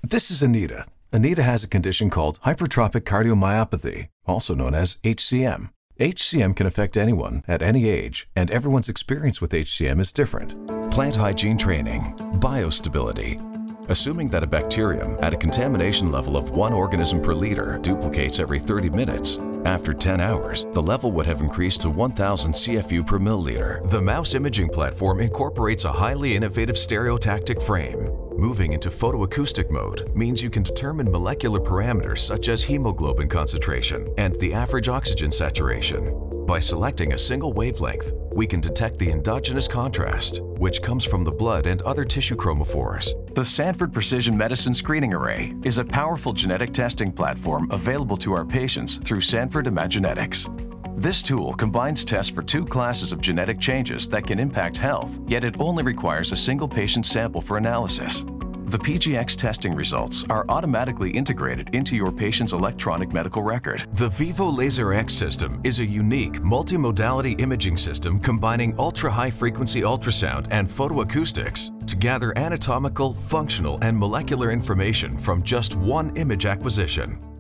This is Anita. Anita has a condition called hypertrophic cardiomyopathy, also known as HCM. HCM can affect anyone at any age, and everyone's experience with HCM is different. Plant hygiene training, biostability. Assuming that a bacterium at a contamination level of 1 organism per liter duplicates every 30 minutes, after 10 hours, the level would have increased to 1,000 CFU per milliliter. The mouse imaging platform incorporates a highly innovative stereotactic frame. Moving into photoacoustic mode means you can determine molecular parameters such as hemoglobin concentration and the average oxygen saturation. By selecting a single wavelength, we can detect the endogenous contrast, which comes from the blood and other tissue chromophores. The Sanford Precision Medicine Screening Array is a powerful genetic testing platform available to our patients through Sanford Imagenetics. This tool combines tests for 2 classes of genetic changes that can impact health, yet it only requires a single patient sample for analysis. The PGX testing results are automatically integrated into your patient's electronic medical record. The Vivo Laser X system is a unique multimodality imaging system combining ultra-high-frequency ultrasound and photoacoustics to gather anatomical, functional, and molecular information from just one image acquisition.